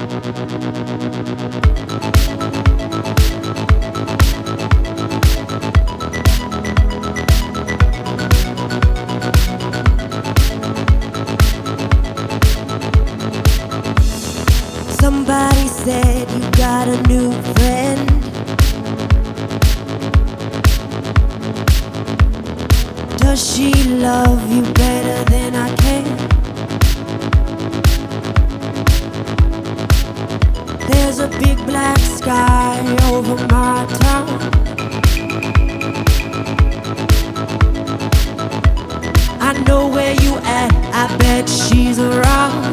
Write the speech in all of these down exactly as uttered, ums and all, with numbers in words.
Somebody said you got a new friend. Does she love you better than I can? There's a big black sky over my town. I know where you at, I bet she's around.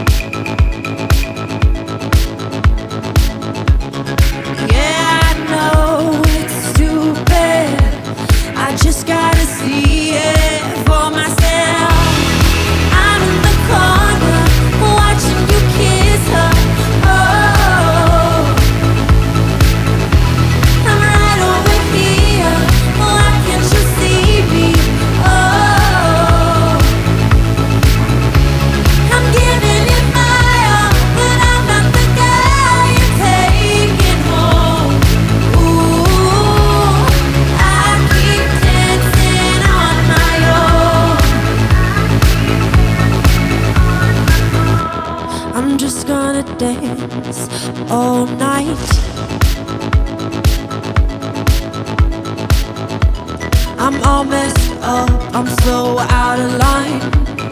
I just gotta see it for myself. I'm in the corner watching you kiss her. Oh, I'm right over here. Why can't you see me? Oh, I'm giving it my all, but I'm not the guy you're taking home. Ooh, I keep dancing on my own. I'm just gonna dance all night. I'm all messed up, I'm so out of line.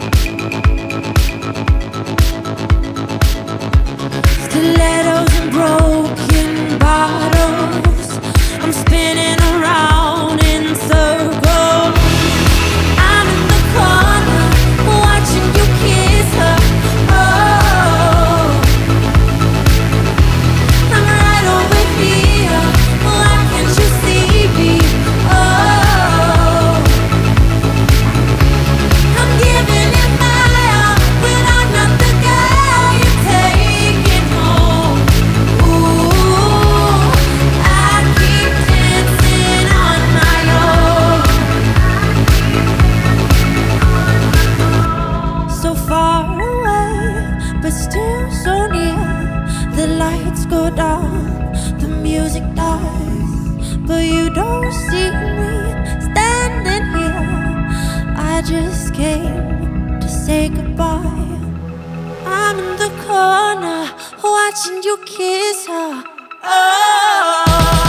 Stilettos and broken bottles, I'm spinning around in circles. I'm in the corner watching you kiss her. Oh, I'm right over here. Why can't you see me? Oh, I'm giving it my all, but I'm not the guy you're taking home. Ooh, I keep dancing on my own. So far away, but still so near. The lights go down, the music dies, but you don't see me standing here. I just came to say goodbye. I'm in the corner watching you kiss her. Oh.